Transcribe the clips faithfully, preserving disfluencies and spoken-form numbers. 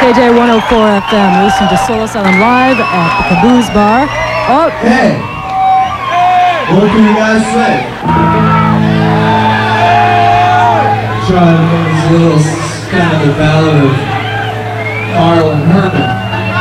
K J one oh four F M. Listen to Soul Asylum live at the Caboose Bar. Oh, hey! What can you guys say? Trying to make this little kind of the ballad of Carl and Herman.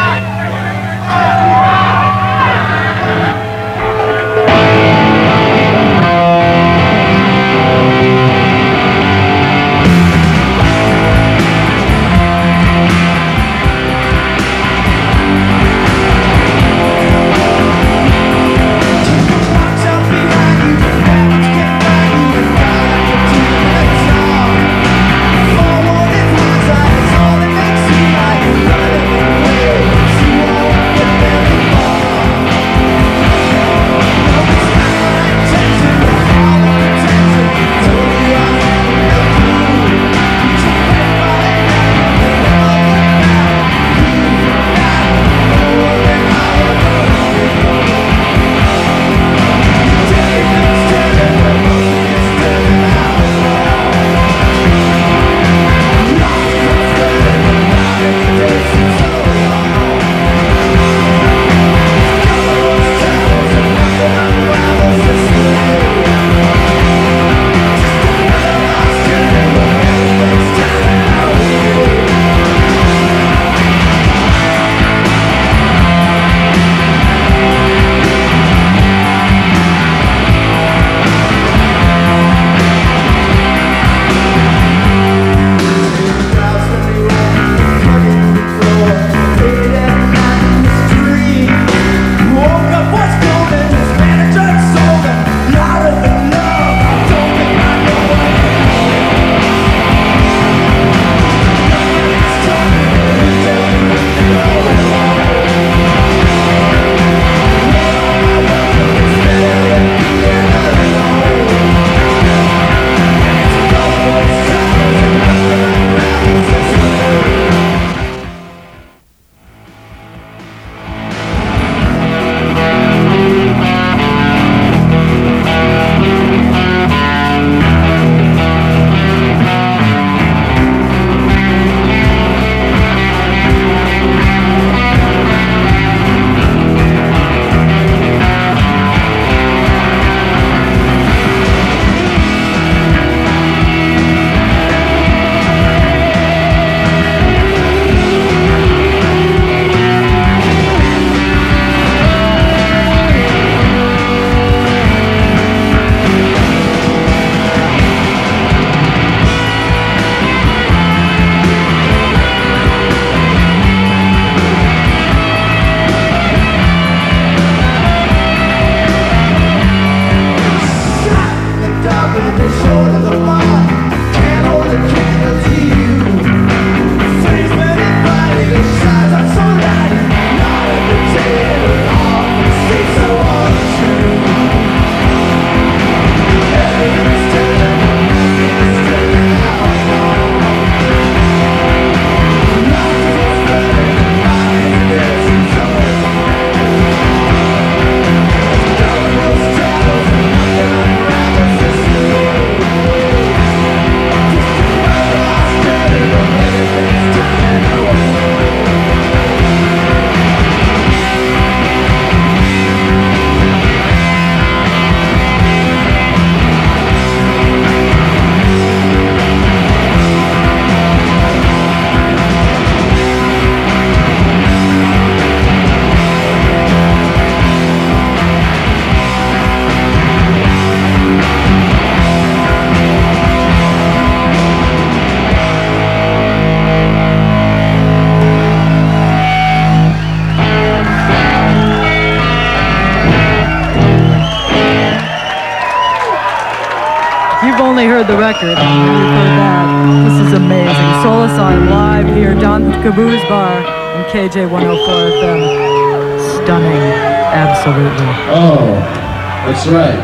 Only heard the record. You've heard that. This is amazing. Soul Asylum live here down at the Caboose Bar in K J one oh four F M. Stunning. Absolutely. Oh, that's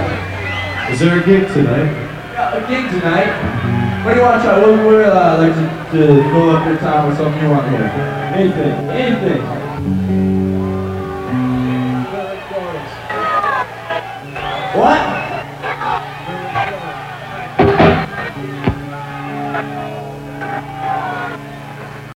right. Is there a gig tonight? Yeah, a gig tonight. What do you want to try? What would uh, like to, to fill up your time with something you want here? Anything. Anything. What?